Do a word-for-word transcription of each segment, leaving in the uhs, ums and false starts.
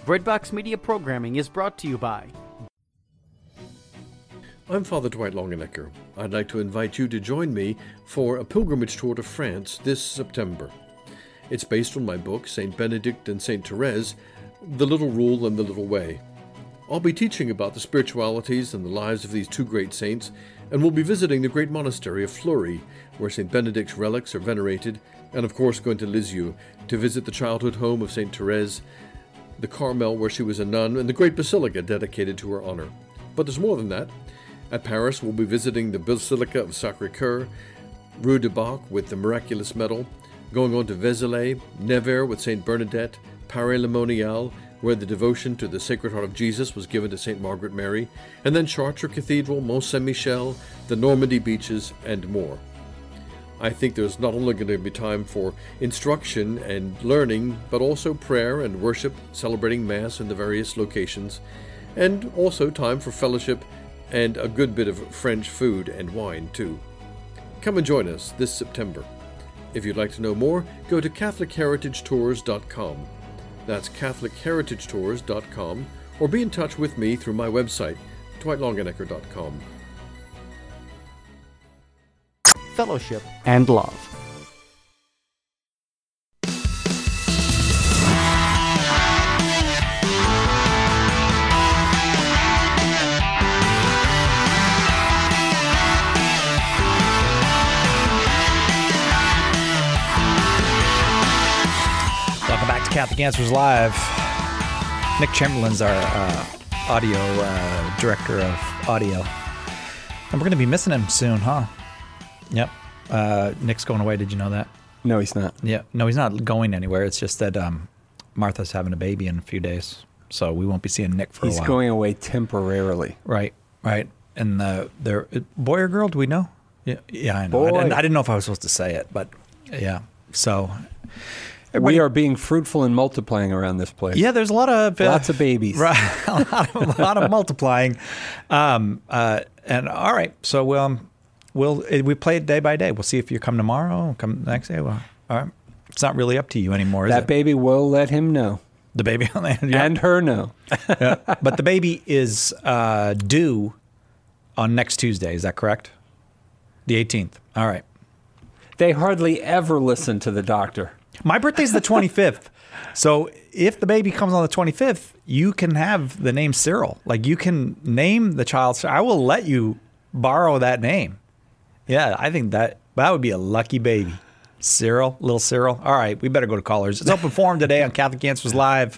Breadbox Media programming is brought to you by... I'm Father Dwight Longenecker. I'd like to invite you to join me for a pilgrimage tour to France this September. It's based on my book, Saint Benedict and Saint Therese, The Little Rule and the Little Way. I'll be teaching about the spiritualities and the lives of these two great saints, and we'll be visiting the great monastery of Fleury, where Saint Benedict's relics are venerated, and of course going to Lisieux to visit the childhood home of Saint Therese, the Carmel where she was a nun, and the great basilica dedicated to her honor. But there's more than that. At Paris, we'll be visiting the Basilica of Sacré-Cœur, Rue du Bac with the Miraculous Medal, going on to Vézelay, Nevers with Saint Bernadette, Paray-le-Monial, where the devotion to the Sacred Heart of Jesus was given to Saint Margaret Mary, and then Chartres Cathedral, Mont Saint-Michel, the Normandy beaches, and more. I think there's not only going to be time for instruction and learning, but also prayer and worship, celebrating Mass in the various locations, and also time for fellowship and a good bit of French food and wine, too. Come and join us this September. If you'd like to know more, go to Catholic Heritage Tours dot com. That's Catholic Heritage Tours dot com, or be in touch with me through my website, Dwight Longenecker dot com. Fellowship and love. Welcome back to Catholic Answers Live. Nick Chamberlain's our uh, audio uh, director of audio. And we're going to be missing him soon, huh? Yep. Uh, Nick's going away. Did you know that? No, he's not. Yeah. No, he's not going anywhere. It's just that um, Martha's having a baby in a few days. So we won't be seeing Nick for he's a while. He's going away temporarily. Right. Right. And the, they're, boy or girl, do we know? Yeah, yeah I know. Boy. I didn't, I didn't know if I was supposed to say it, but yeah. So... We are being fruitful and multiplying around this place. Yeah, there's a lot of... Uh, Lots of babies. Right, a lot of, a lot of multiplying. Um, uh, and all right, so um, we'll we play it day by day. We'll see if you come tomorrow, come next day. Well, all right. It's not really up to you anymore, is that it? Baby will let him know. The baby on the yeah. And her know. Yeah. But the baby is uh, due on next Tuesday. Is that correct? The eighteenth. All right. They hardly ever listen to the doctor. My birthday's the twenty-fifth. So if the baby comes on the twenty-fifth, you can have the name Cyril. Like you can name the child. I will let you borrow that name. Yeah, I think that that would be a lucky baby. Cyril, little Cyril. All right, we better go to callers. It's open forum today on Catholic Answers Live.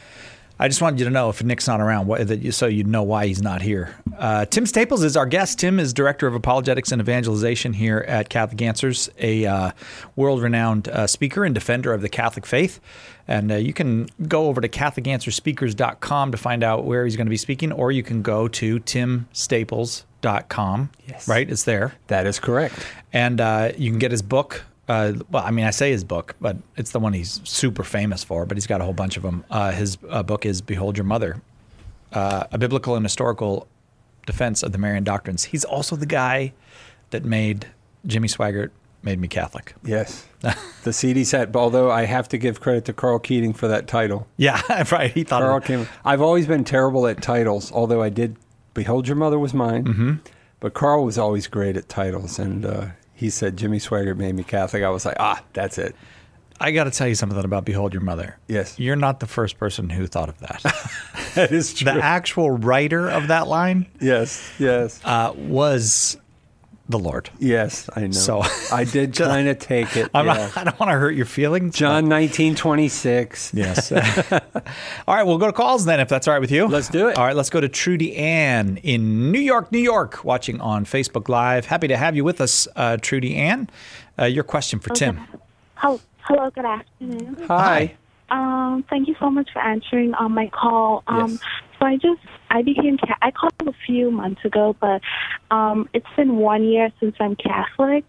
I just wanted you to know if Nick's not around, what, that you, so you'd know why he's not here. Uh, Tim Staples is our guest. Tim is Director of Apologetics and Evangelization here at Catholic Answers, a uh, world-renowned uh, speaker and defender of the Catholic faith. And uh, you can go over to Catholic Answers Speakers dot com to find out where he's going to be speaking, or you can go to Tim Staples dot com. Yes. Right? It's there. That is correct. And uh, you can get his book. Uh, well, I mean, I say his book, but it's the one he's super famous for, but he's got a whole bunch of them. Uh, his uh, book is Behold Your Mother, uh, a biblical and historical defense of the Marian doctrines. He's also the guy that made Jimmy Swaggart Made Me Catholic. Yes. The C D set, although I have to give credit to Carl Keating for that title. Yeah, right. He thought Carl it. came. I've always been terrible at titles, although I did Behold Your Mother was mine. Mm-hmm. But Carl was always great at titles, and uh, he said Jimmy Swaggart Made Me Catholic. I was like, ah, that's it. I got to tell you something about Behold Your Mother. Yes. You're not the first person who thought of that. That is true. The actual writer of that line Yes, yes. uh, was the Lord. Yes, I know. So I did kind of take it. I'm yeah. not, I don't want to hurt your feelings. John nineteen twenty-six. Yes. All right, we'll go to calls then, if that's all right with you. Let's do it. All right, let's go to Trudy Ann in New York, New York, watching on Facebook Live. Happy to have you with us, uh, Trudy Ann. Uh, your question for okay. Tim. Hello, hello, good afternoon. Hi. Um, thank you so much for answering on my call. Um, Yes. So I just, I became, I called a few months ago, but um, it's been one year since I'm Catholic,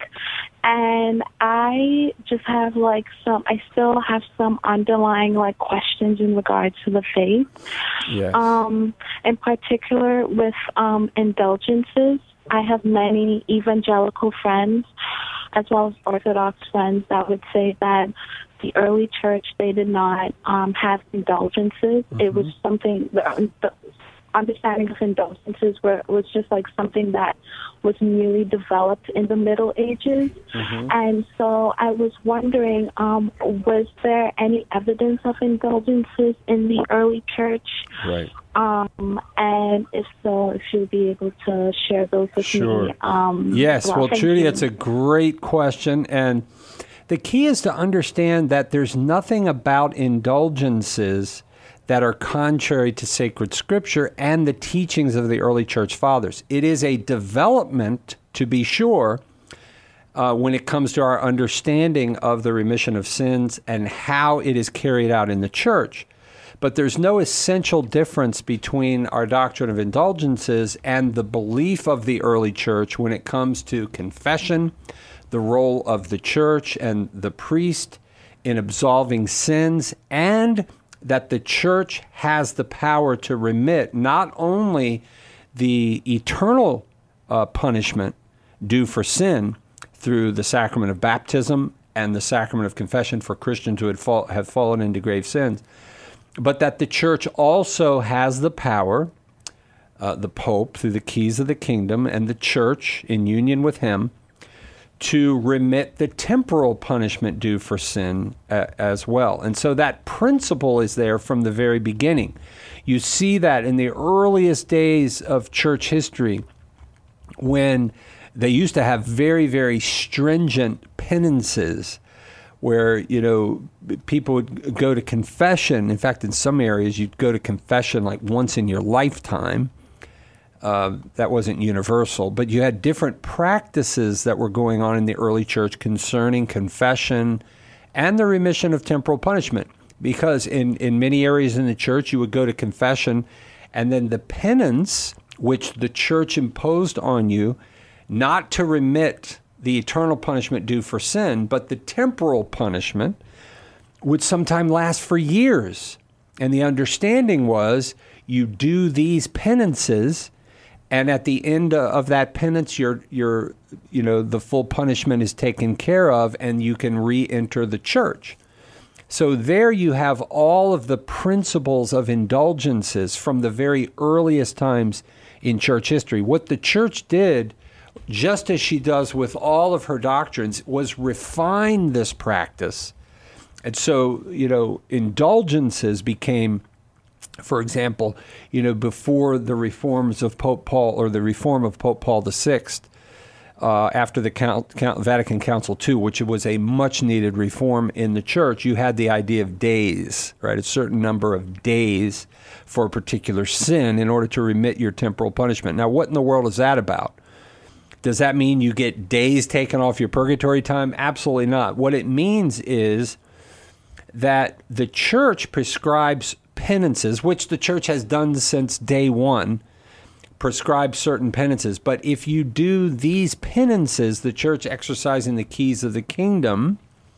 and I just have like some, I still have some underlying like questions in regards to the faith. Yes. Um, in particular with um, indulgences. I have many evangelical friends as well as Orthodox friends that would say that the early church, they did not um, have indulgences. Mm-hmm. It was something, the, the understanding of indulgences were, was just like something that was newly developed in the Middle Ages. Mm-hmm. And so I was wondering, um, was there any evidence of indulgences in the early church? Right. Um, and if so, if you'll be able to share those with sure. me. Um, yes, well, Trudy, you. it's a great question. And the key is to understand that there's nothing about indulgences that are contrary to sacred scripture and the teachings of the early church fathers. It is a development, to be sure, uh, when it comes to our understanding of the remission of sins and how it is carried out in the church. But there's no essential difference between our doctrine of indulgences and the belief of the early church when it comes to confession, the role of the church and the priest in absolving sins, and that the church has the power to remit not only the eternal uh, punishment due for sin through the sacrament of baptism and the sacrament of confession for Christians who had fall, have fallen into grave sins, but that the church also has the power, uh, the Pope through the keys of the kingdom and the church in union with him, to remit the temporal punishment due for sin uh, as well. And so that principle is there from the very beginning. You see that in the earliest days of church history when they used to have very, very stringent penances where, you know, people would go to confession. In fact, in some areas, you'd go to confession like once in your lifetime. Uh, that wasn't universal, but you had different practices that were going on in the early church concerning confession and the remission of temporal punishment. Because in, in many areas in the church, you would go to confession, and then the penance, which the church imposed on you, not to remit the eternal punishment due for sin, but the temporal punishment, would sometimes last for years. And the understanding was you do these penances, and at the end of that penance, your your you know the full punishment is taken care of, and you can re-enter the church. So there you have all of the principles of indulgences from the very earliest times in church history. What the church did, just as she does with all of her doctrines, was refine this practice. And so, you know, indulgences became, for example, you know, before the reforms of Pope Paul, or the reform of Pope Paul the Sixth, uh, after the Count, Count, Vatican Council two, which was a much-needed reform in the church, you had the idea of days, right? A certain number of days for a particular sin in order to remit your temporal punishment. Now, what in the world is that about? Does that mean you get days taken off your purgatory time? Absolutely not. What it means is that the church prescribes penances, which the church has done since day one, prescribes certain penances. But if you do these penances, the church exercising the keys of the kingdom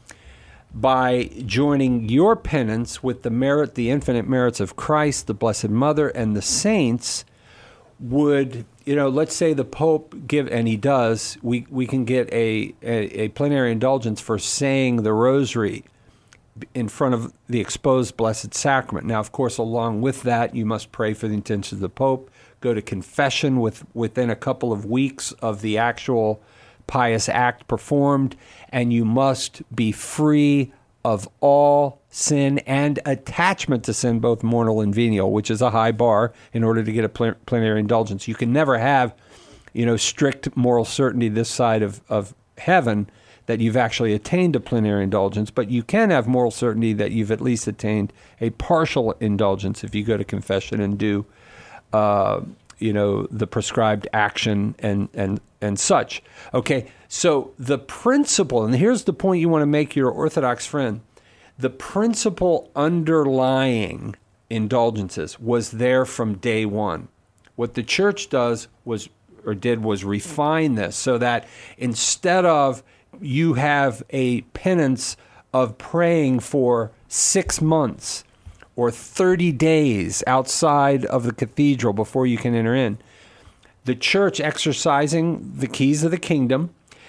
by joining your penance with the merit, the infinite merits of Christ, the Blessed Mother, and the saints, would, you know, let's say the Pope give, and he does, we, we can get a, a, a plenary indulgence for saying the rosary in front of the exposed Blessed Sacrament. Now, of course, along with that, you must pray for the intentions of the Pope, go to confession with, within a couple of weeks of the actual pious act performed, and you must be free of all sin and attachment to sin, both mortal and venial, which is a high bar in order to get a plen- plenary indulgence. You can never have, you know, strict moral certainty this side of, of heaven that you've actually attained a plenary indulgence, but you can have moral certainty that you've at least attained a partial indulgence if you go to confession and do, uh, you know, the prescribed action and and and such. Okay, so the principle, and here's the point you want to make your Orthodox friend, the principle underlying indulgences was there from day one. What the church does was, or did, was refine this so that instead of you have a penance of praying for six months or thirty days outside of the cathedral before you can enter in, the church exercising the keys of the kingdom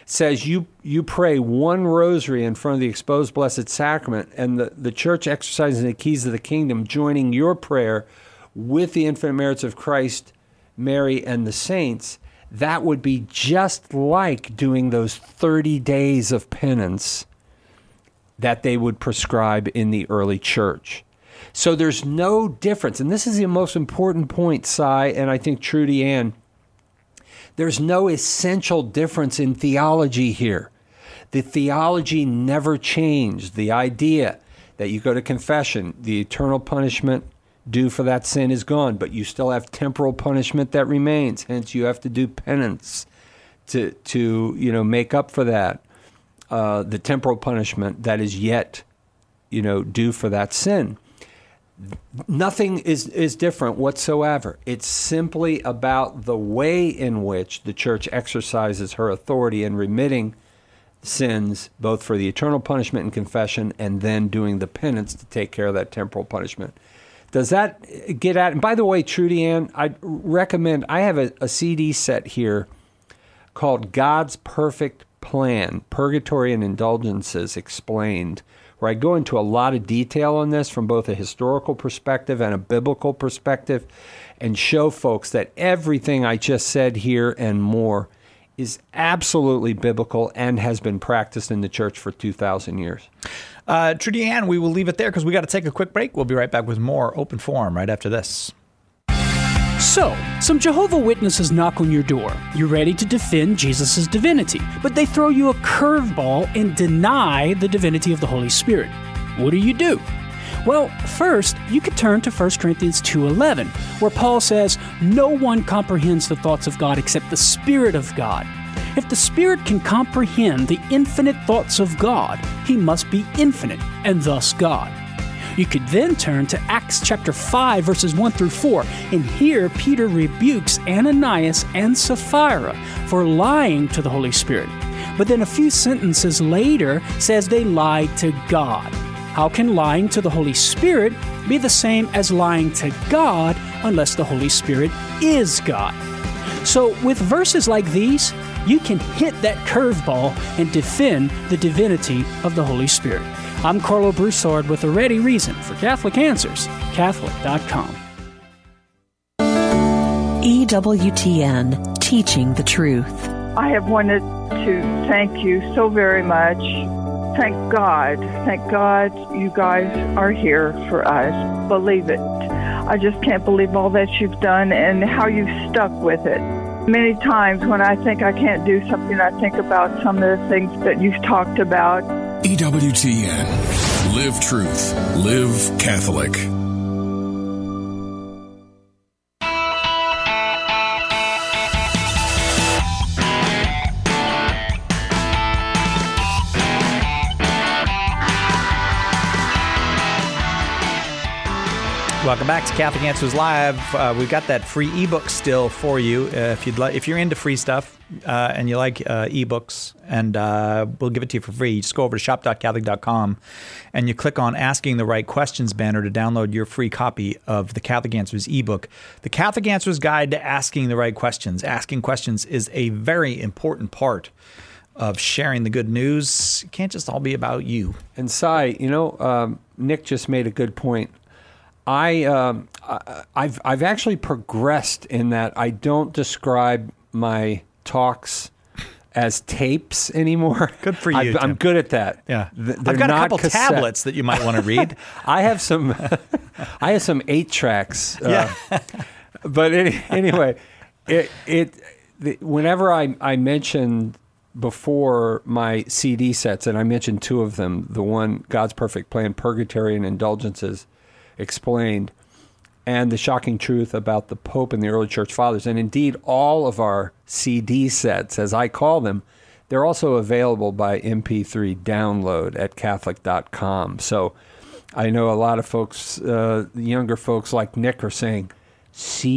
says you you pray one rosary in front of the exposed Blessed Sacrament, and the, the church exercising the keys of the kingdom, joining your prayer with the infinite merits of Christ, Mary, and the saints, that would be just like doing those thirty days of penance that they would prescribe in the early church. So there's no difference. And this is the most important point, Cy, and I think Trudy Ann. There's no essential difference in theology here. The theology never changed. The idea that you go to confession, the eternal punishment due for that sin is gone, but you still have temporal punishment that remains. Hence, you have to do penance to, to you know, make up for that, uh, the temporal punishment that is yet, you know, due for that sin. Nothing is, is different whatsoever. It's simply about the way in which the church exercises her authority in remitting sins, both for the eternal punishment and confession, and then doing the penance to take care of that temporal punishment. Does that get at? And by the way, Trudy Ann, I recommend, I have a, a C D set here called God's Perfect Plan, Purgatory and Indulgences Explained, where I go into a lot of detail on this from both a historical perspective and a biblical perspective, and show folks that everything I just said here and more is absolutely biblical and has been practiced in the church for two thousand years. Uh, Trudy Ann, we will leave it there because we got to take a quick break. We'll be right back with more Open Forum right after this. So, some Jehovah's Witnesses knock on your door. You're ready to defend Jesus' divinity, but they throw you a curveball and deny the divinity of the Holy Spirit. What do you do? Well, first, you could turn to First Corinthians two eleven, where Paul says, "No one comprehends the thoughts of God except the Spirit of God." If the Spirit can comprehend the infinite thoughts of God, he must be infinite, and thus God. You could then turn to Acts chapter five, verses one through four, and here Peter rebukes Ananias and Sapphira for lying to the Holy Spirit. But then a few sentences later says they lied to God. How can lying to the Holy Spirit be the same as lying to God unless the Holy Spirit is God? So with verses like these, you can hit that curveball and defend the divinity of the Holy Spirit. I'm Carlo Broussard with a ready reason for Catholic Answers, Catholic dot com. E W T N, Teaching the Truth. I have wanted to thank you so very much. Thank God, thank God you guys are here for us. Believe it. I just can't believe all that you've done and how you've stuck with it. Many times when I think I can't do something, I think about some of the things that you've talked about. E W T N. Live truth. Live Catholic. Welcome back to Catholic Answers Live. Uh, we've got that free ebook still for you. Uh, if you'd like, if you're into free stuff uh, and you like uh, ebooks, and uh, we'll give it to you for free. You just go over to shop dot catholic dot com and you click on Asking the Right Questions banner to download your free copy of the Catholic Answers ebook. The Catholic Answers Guide to Asking the Right Questions. Asking questions is a very important part of sharing the good news. It can't just all be about you. And Cy, you know, um, Nick just made a good point. I, um, I've I've actually progressed in that I don't describe my talks as tapes anymore. Good for you, I've, I'm Tim. good at that. Yeah, Th- I've they're got a not couple cassette. tablets that you might want to read. I have some. I have some eight tracks. Uh, Yeah. But any, anyway, it it the, whenever I I mentioned before my C D sets, and I mentioned two of them, the one God's Perfect Plan, Purgatory and Indulgences Explained, and the shocking truth about the Pope and the early church fathers, and indeed all of our C D sets, as I call them, they're also available by M P three download at Catholic dot com. So I know a lot of folks, uh, younger folks like Nick, are saying, C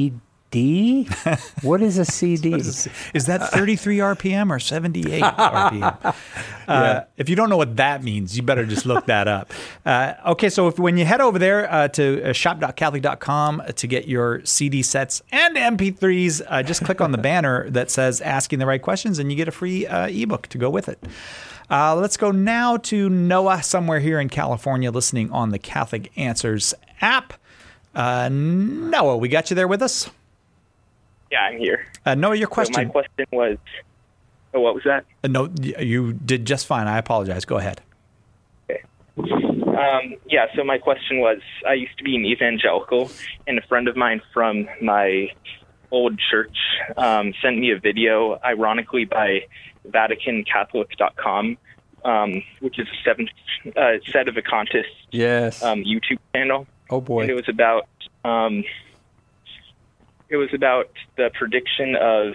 D? What is a C D? Is, is that thirty-three R P M or seventy-eight R P M? Uh, yeah. If you don't know what that means, you better just look that up. Uh, okay, so if, when you head over there uh, to uh, shop dot catholic dot com to get your C D sets and M P threes, uh, just click on the banner that says Asking the Right Questions, and you get a free uh, ebook to go with it. Uh, let's go now to Noah, somewhere here in California, listening on the Catholic Answers app. Uh, Noah, we got you there with us? Yeah, I'm here. Uh, Noah, your question. So my question was, oh, what was that? Uh, no, you did just fine. I apologize. Go ahead. Okay. Um, yeah, so my question was, I used to be an evangelical, and a friend of mine from my old church um, sent me a video, ironically, by Vatican Catholic dot com, um, which is a seven, uh, Sedevacantist yes. um, YouTube channel. Oh, boy. And it was about... Um, It was about the prediction of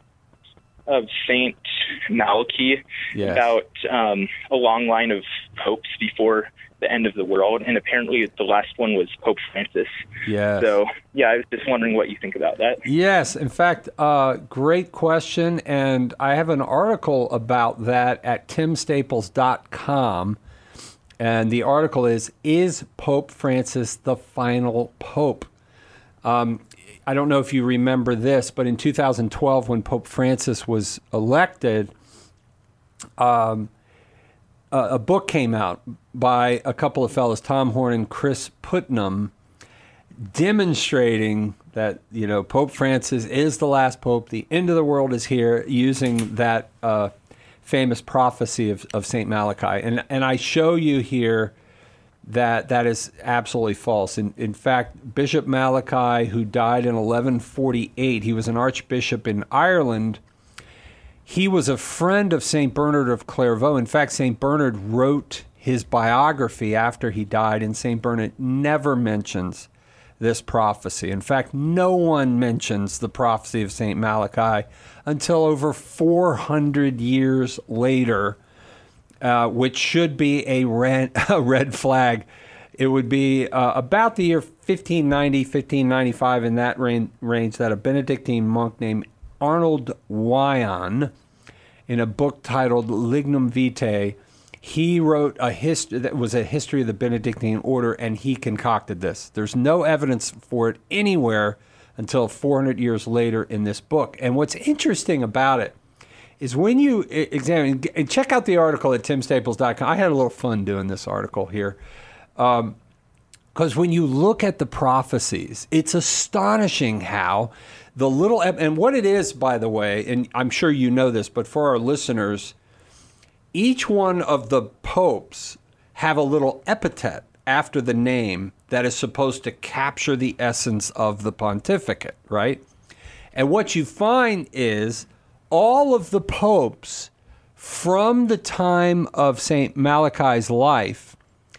of Saint Malachi, yes. about um, a long line of popes before the end of the world, and apparently the last one was Pope Francis. Yes. So, yeah, I was just wondering what you think about that. Yes, in fact, uh, great question, and I have an article about that at tim staples dot com, and the article is, Is Pope Francis the Final Pope? Um, I don't know if you remember this, but in two thousand twelve, when Pope Francis was elected, um, a, a book came out by a couple of fellows, Tom Horn and Chris Putnam, demonstrating that, you know, Pope Francis is the last pope, the end of the world is here, using that uh, famous prophecy of, of Saint Malachi. And, and I show you here that that is absolutely false. In, in fact, Bishop Malachi, who died in eleven forty-eight, he was an archbishop in Ireland. He was a friend of Saint Bernard of Clairvaux. In fact, Saint Bernard wrote his biography after he died, and Saint Bernard never mentions this prophecy. In fact, no one mentions the prophecy of Saint Malachi until over four hundred years later, Uh, which should be a red, a red flag. It would be uh, about the year fifteen ninety, fifteen ninety-five, in that range, range, that a Benedictine monk named Arnold Wyon, in a book titled Lignum Vitae, he wrote a history that was a history of the Benedictine order, and he concocted this. There's no evidence for it anywhere until four hundred years later in this book. And what's interesting about it is when you examine, and check out the article at tim staples dot com. I had a little fun doing this article here. Because um, when you look at the prophecies, it's astonishing how the little, and what it is, by the way, and I'm sure you know this, but for our listeners, each one of the popes have a little epithet after the name that is supposed to capture the essence of the pontificate, right? And what you find is all of the popes from the time of Saint Malachi's life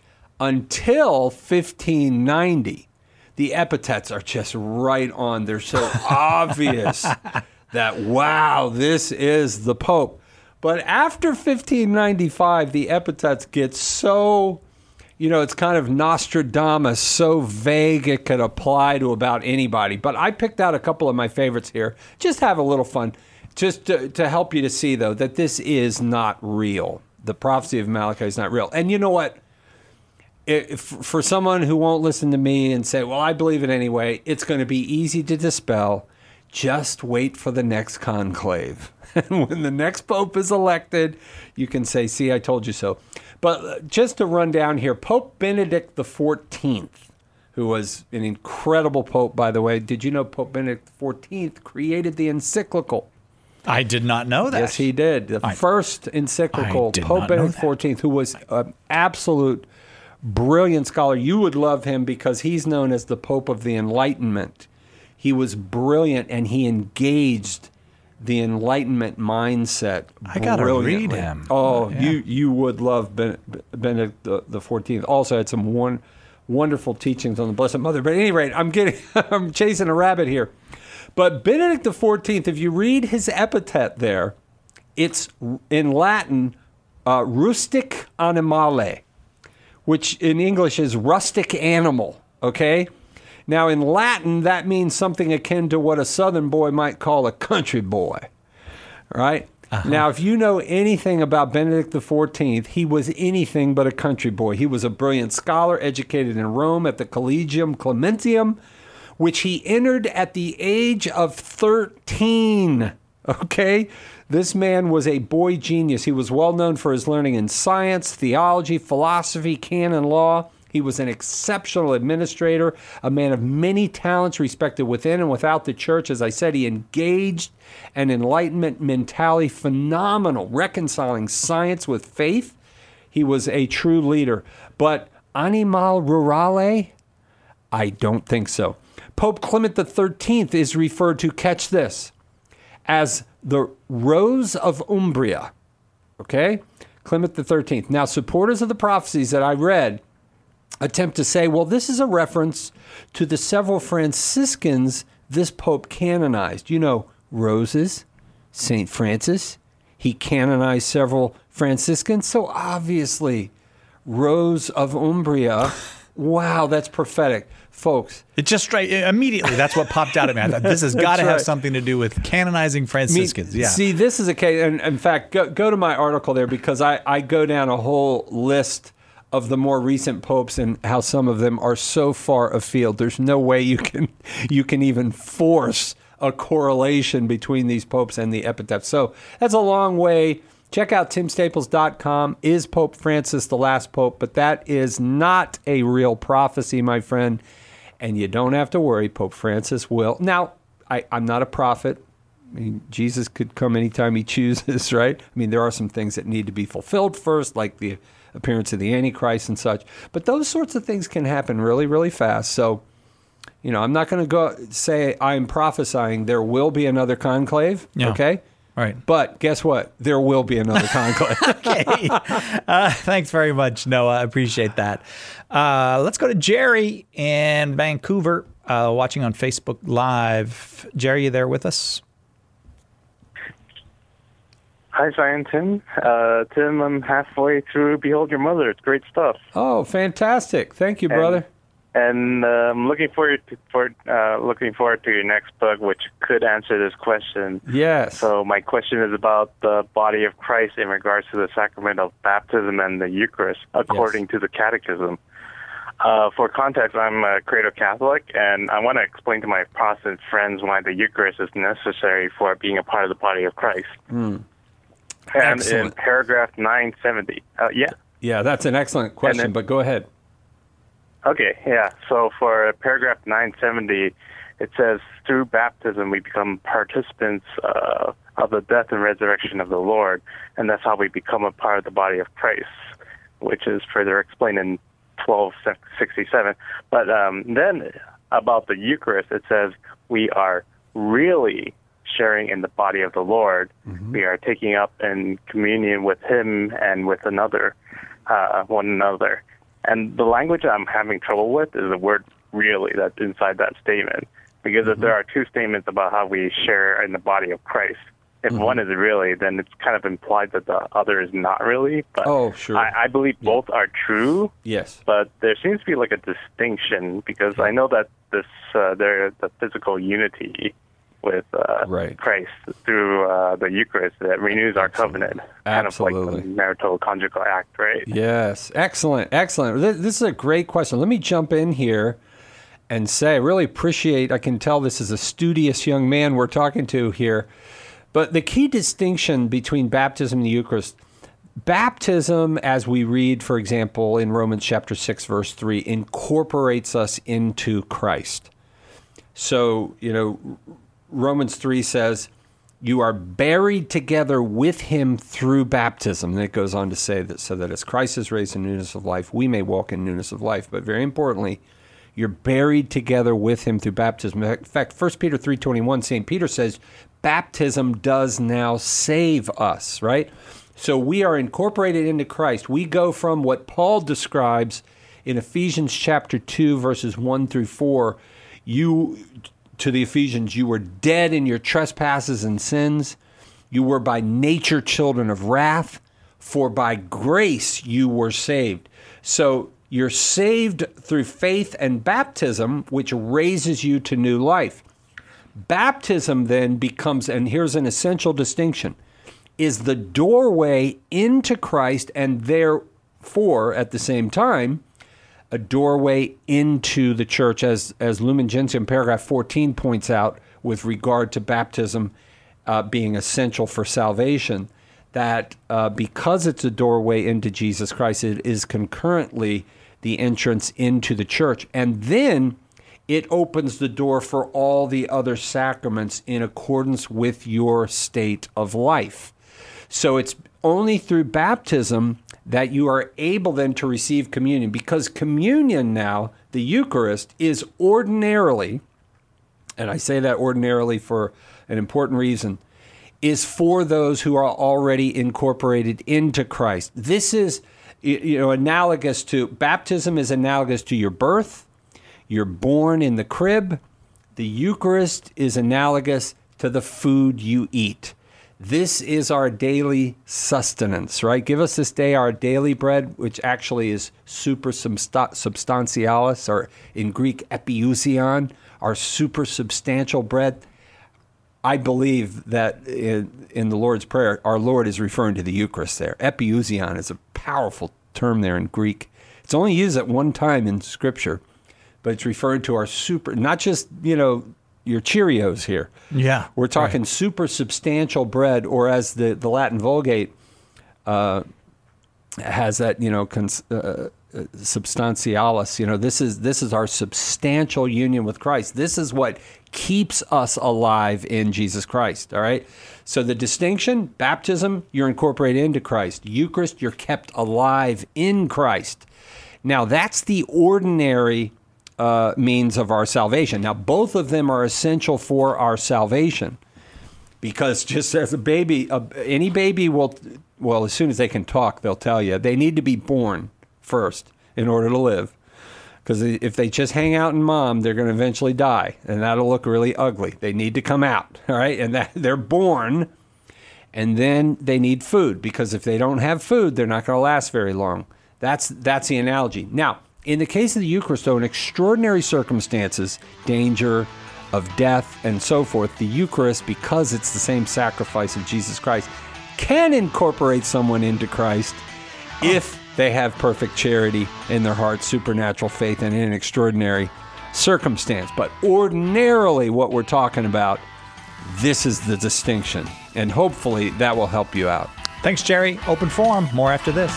until fifteen ninety, the epithets are just right on. They're so obvious that, wow, this is the Pope. But after fifteen ninety-five, the epithets get so, you know, it's kind of Nostradamus, so vague it could apply to about anybody. But I picked out a couple of my favorites here. Just have a little fun. Just to, to help you to see, though, that this is not real. The prophecy of Malachi is not real. And you know what? If, for someone who won't listen to me and say, well, I believe it anyway, it's going to be easy to dispel. Just wait for the next conclave. And when the next pope is elected, you can say, see, I told you so. But just to run down here, Pope Benedict the fourteenth, who was an incredible pope, by the way. Did you know Pope Benedict the fourteenth created the encyclical? I did not know that. Yes, he did. The I, first encyclical, Pope Benedict the fourteenth, who was an absolute brilliant scholar. You would love him because he's known as the Pope of the Enlightenment. He was brilliant, and he engaged the Enlightenment mindset. I got to read him. Oh, yeah. you you would love Ben, Benedict the, the fourteenth. Also had some one, wonderful teachings on the Blessed Mother. But at any rate, I'm getting I'm chasing a rabbit here. But Benedict the fourteenth, if you read his epithet there, it's in Latin, uh, rustic animale, which in English is rustic animal, okay? Now, in Latin, that means something akin to what a Southern boy might call a country boy, right? Uh-huh. Now, if you know anything about Benedict the fourteenth, he was anything but a country boy. He was a brilliant scholar, educated in Rome at the Collegium Clementium, which he entered at the age of thirteen, okay? This man was a boy genius. He was well known for his learning in science, theology, philosophy, canon law. He was an exceptional administrator, a man of many talents, respected within and without the church. As I said, he engaged an Enlightenment mentality, phenomenal, reconciling science with faith. He was a true leader. But animal rurale? I don't think so. Pope Clement the thirteenth is referred to, catch this, as the Rose of Umbria. Okay? Clement the thirteenth. Now, supporters of the prophecies that I read attempt to say, well, this is a reference to the several Franciscans this Pope canonized. You know, roses, Saint Francis. He canonized several Franciscans. So obviously, Rose of Umbria. Wow, that's prophetic. Folks. It just straight immediately, that's what popped out at me. I thought this has got to right. have something to do with canonizing Franciscans. Me, yeah. See, this is a case, and in fact, go, go to my article there because I, I go down a whole list of the more recent popes and how some of them are so far afield. There's no way you can you can even force a correlation between these popes and the epitaph. So that's a long way. Check out tim staples dot com. Is Pope Francis the last pope? But that is not a real prophecy, my friend. And you don't have to worry. Pope Francis will. Now, I, I'm not a prophet. I mean, Jesus could come anytime he chooses, right? I mean, there are some things that need to be fulfilled first, like the appearance of the Antichrist and such. But those sorts of things can happen really, really fast. So, you know, I'm not going to go say I'm prophesying there will be another conclave, yeah. okay? Right. But guess what? There will be another conclave. Okay. Uh, thanks very much, Noah. I appreciate that. Uh, let's go to Jerry in Vancouver, uh, watching on Facebook Live. Jerry, you there with us? Hi, Si and Tim. Uh, Tim, I'm halfway through Behold Your Mother. It's great stuff. Oh, fantastic. Thank you, brother. And, and uh, I'm looking forward to, for, uh, looking forward to your next book, which could answer this question. Yes. So my question is about the body of Christ in regards to the sacrament of baptism and the Eucharist, according yes. to the Catechism. Uh, for context, I'm a Credo Catholic, and I want to explain to my Protestant friends why the Eucharist is necessary for being a part of the body of Christ. Mm. And excellent. in paragraph nine seventy, uh, yeah. Yeah, that's an excellent question, then, but go ahead. Okay, yeah. So for paragraph nine seventy, it says, through baptism we become participants uh, of the death and resurrection of the Lord, and that's how we become a part of the body of Christ, which is further explained in twelve sixty-seven. But um, then about the Eucharist, it says we are really sharing in the body of the Lord. Mm-hmm. We are taking up in communion with Him and with another, uh, one another. And the language I'm having trouble with is the word really that's inside that statement. Because mm-hmm. if there are two statements about how we share in the body of Christ, if mm-hmm. one is really, then it's kind of implied that the other is not really. But oh, sure. I, I believe yeah. both are true. Yes. But there seems to be like a distinction because yeah. I know that this uh, there the physical unity with uh, right. Christ through uh, the Eucharist that renews our Absolutely. covenant. Absolutely. Kind of like the marital conjugal act, right? Yes. Excellent. Excellent. This is a great question. Let me jump in here and say I really appreciate, I can tell this is a studious young man we're talking to here. But the key distinction between baptism and the Eucharist, baptism, as we read, for example, in Romans chapter six, verse three, incorporates us into Christ. So, you know, Romans three says, you are buried together with Him through baptism. And it goes on to say that so that as Christ is raised in newness of life, we may walk in newness of life. But very importantly, you're buried together with Him through baptism. In fact, First Peter three twenty-one, Saint Peter says, baptism does now save us, right? So we are incorporated into Christ. We go from what Paul describes in Ephesians chapter two, verses one through four, you to the Ephesians, you were dead in your trespasses and sins. You were by nature children of wrath, for by grace you were saved. So You're saved through faith and baptism, which raises you to new life. Baptism then becomes, and here's an essential distinction, is the doorway into Christ, and therefore, at the same time, a doorway into the church, as, as Lumen Gentium paragraph fourteen points out with regard to baptism uh, being essential for salvation, that uh, because it's a doorway into Jesus Christ, it is concurrently the entrance into the church. And then it opens the door for all the other sacraments in accordance with your state of life. So it's only through baptism that you are able then to receive communion, because communion now, the Eucharist, is ordinarily, and I say that ordinarily for an important reason, is for those who are already incorporated into Christ. This is, you know, analogous to, baptism is analogous to your birth. You're born in the crib. The Eucharist is analogous to the food you eat. This is our daily sustenance, right? Give us this day our daily bread, which actually is super substantialis, or in Greek, epiousion, our super substantial bread. I believe that in, in the Lord's Prayer, our Lord is referring to the Eucharist there. Epiousion is a powerful term there in Greek. It's only used at one time in Scripture, but it's referring to our super, not just, you know, your Cheerios here. Yeah. We're talking right. super substantial bread, or as the, the Latin Vulgate uh, has that, you know, cons, uh, substantialis. You know, this is this is our substantial union with Christ. This is what keeps us alive in Jesus Christ, all right? So the distinction, baptism, you're incorporated into Christ. Eucharist, you're kept alive in Christ. Now, that's the ordinary Uh, means of our salvation. Now, both of them are essential for our salvation, because just as a baby, uh, any baby will, well, as soon as they can talk, they'll tell you they need to be born first in order to live. Because if they just hang out in mom, they're going to eventually die, and that'll look really ugly. They need to come out, all right? And that, they're born, and then they need food, because if they don't have food, they're not going to last very long. That's that's the analogy. Now, in the case of the Eucharist, though, in extraordinary circumstances, danger of death and so forth, the Eucharist, because it's the same sacrifice of Jesus Christ, can incorporate someone into Christ if they have perfect charity in their heart, supernatural faith, and in an extraordinary circumstance. But ordinarily, what we're talking about, this is the distinction. And hopefully that will help you out. Thanks, Jerry. Open forum. More after this.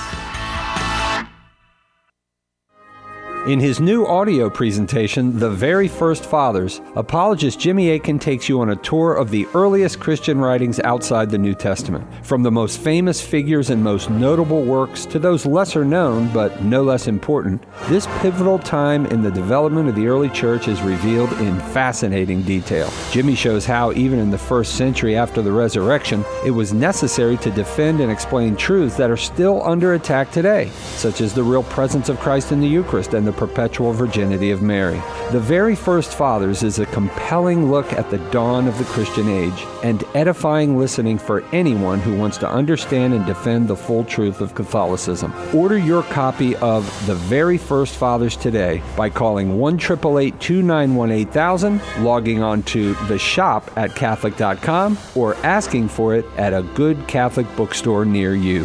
In his new audio presentation, The Very First Fathers, apologist Jimmy Akin takes you on a tour of the earliest Christian writings outside the New Testament. From the most famous figures and most notable works to those lesser known but no less important, this pivotal time in the development of the early church is revealed in fascinating detail. Jimmy shows how, even in the first century after the resurrection, it was necessary to defend and explain truths that are still under attack today, such as the real presence of Christ in the Eucharist and the perpetual virginity of Mary. The Very First Fathers is a compelling look at the dawn of the Christian age and edifying listening for anyone who wants to understand and defend the full truth of Catholicism. Order your copy of The Very First Fathers today by calling one eight eight eight, two nine one, eight thousand, logging on to the shop at Catholic dot com, or asking for it at a good Catholic bookstore near you.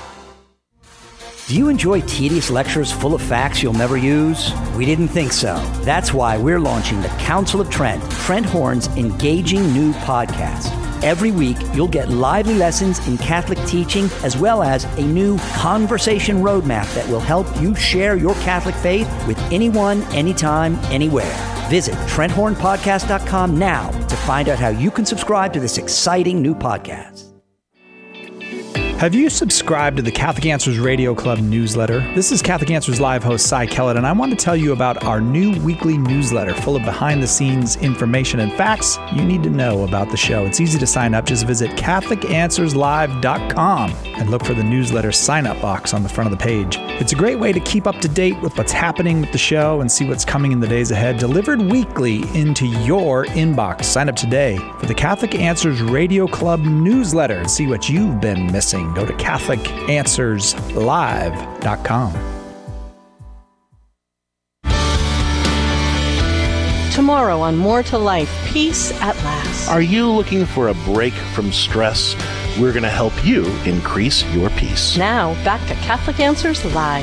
Do you enjoy tedious lectures full of facts you'll never use? We didn't think so. That's why we're launching the Council of Trent, Trent Horn's engaging new podcast. Every week, you'll get lively lessons in Catholic teaching, as well as a new conversation roadmap that will help you share your Catholic faith with anyone, anytime, anywhere. Visit Trent Horn Podcast dot com now to find out how you can subscribe to this exciting new podcast. Have you subscribed to the Catholic Answers Radio Club newsletter? This is Catholic Answers Live host Cy Kellett, and I want to tell you about our new weekly newsletter full of behind-the-scenes information and facts you need to know about the show. It's easy to sign up. Just visit Catholic Answers Live dot com and look for the newsletter sign-up box on the front of the page. It's a great way to keep up to date with what's happening with the show and see what's coming in the days ahead, delivered weekly into your inbox. Sign up today for the Catholic Answers Radio Club newsletter and see what you've been missing. Go to Catholic Answers Live dot com. Tomorrow on More to Life, Peace at Last. Are you looking for a break from stress? We're going to help you increase your peace. Now, back to Catholic Answers Live.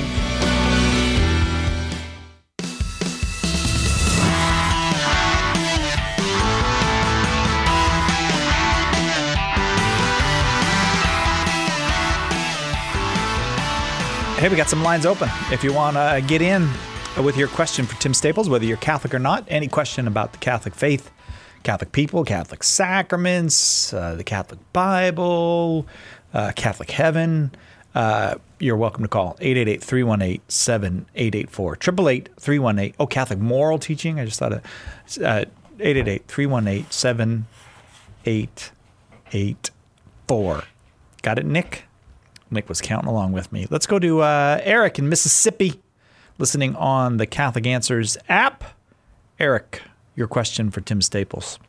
Hey, we got some lines open. If you want to get in with your question for Tim Staples, whether you're Catholic or not, any question about the Catholic faith, Catholic people, Catholic sacraments, uh, the Catholic Bible, uh, Catholic heaven, uh, you're welcome to call eight eight eight, three one eight, seven eight eight four. eight eight eight, three one eight, oh, Catholic moral teaching. I just thought of uh, eight eight eight, three one eight, seven eight eight four. Got it, Nick? Nick was counting along with me. Let's go to uh, Eric in Mississippi, listening on the Catholic Answers app. Eric, your question for Tim Staples.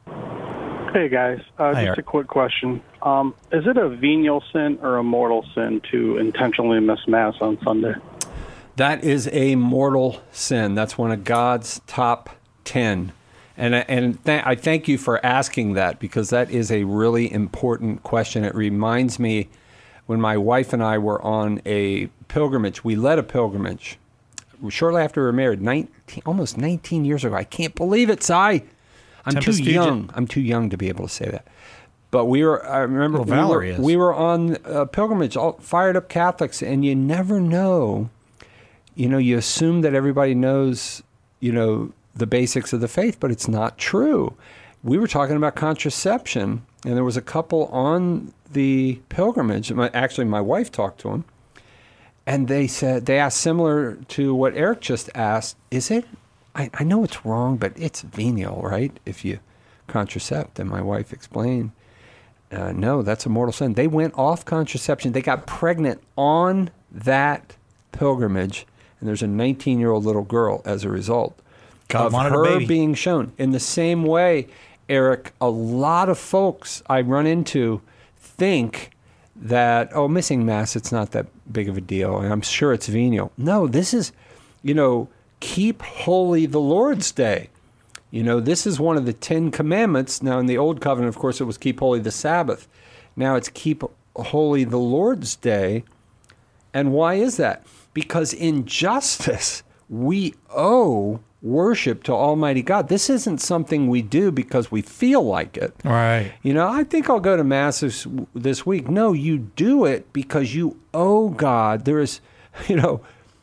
Hey, guys. Uh, Hi, just Eric. a quick question. Um, is it a venial sin or a mortal sin to intentionally miss Mass on Sunday? That is a mortal sin. That's one of God's top ten. And, and th- I thank you for asking that, because that is a really important question. It reminds me when my wife and I were on a pilgrimage. We led a pilgrimage shortly after we were married, nineteen, almost nineteen years ago. I can't believe it, Si. I'm Tempest too Fugit. young. I'm too young to be able to say that. But we were, I remember, Well, we, Valerie were, is. we were on a pilgrimage, all fired up Catholics, and you never know. You know, you assume that everybody knows, you know, the basics of the faith, but it's not true. We were talking about contraception, and there was a couple on the pilgrimage. My, actually, my wife talked to them, and they said, they asked similar to what Eric just asked, is it, I, I know it's wrong, but it's venial, right? If you contracept. And my wife explained, uh, no, that's a mortal sin. They went off contraception. They got pregnant on that pilgrimage, and there's a nineteen-year-old little girl as a result God of wanted a her baby. being shown. In the same way, Eric, a lot of folks I run into think that, oh, missing Mass, it's not that big of a deal, and I'm sure it's venial. No, this is, you know, keep holy the Lord's Day. You know, this is one of the Ten Commandments. Now, in the Old Covenant, of course, it was keep holy the Sabbath. Now it's keep holy the Lord's Day. And why is that? Because in justice, we owe worship to Almighty God. This isn't something we do because we feel like it. Right. You know, I think I'll go to Mass this, this week. No, you do it because you owe God. There is, you know,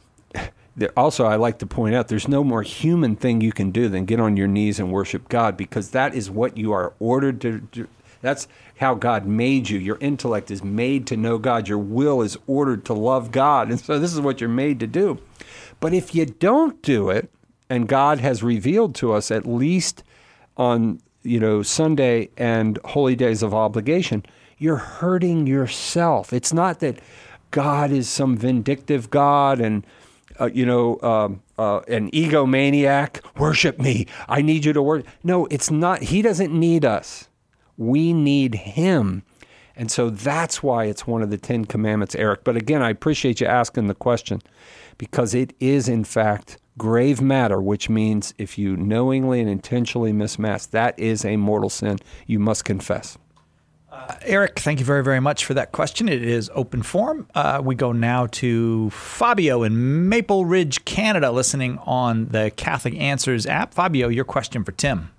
there, also I like to point out there's no more human thing you can do than get on your knees and worship God, because that is what you are ordered to do. That's how God made you. Your intellect is made to know God. Your will is ordered to love God. And so this is what you're made to do. But if you don't do it, and God has revealed to us, at least on, you know, Sunday and holy days of obligation, you're hurting yourself. It's not that God is some vindictive God and, uh, you know, um, uh, an egomaniac. Worship me. I need you to worship. No, it's not. He doesn't need us. We need him. And so that's why it's one of the Ten Commandments, Eric. But again, I appreciate you asking the question, because it is, in fact, grave matter, which means if you knowingly and intentionally miss Mass, that is a mortal sin. You must confess. Uh, Eric, thank you very, very much for that question. It is open forum. Uh, we go now to Fabio in Maple Ridge, Canada, listening on the Catholic Answers app. Fabio, your question for Tim.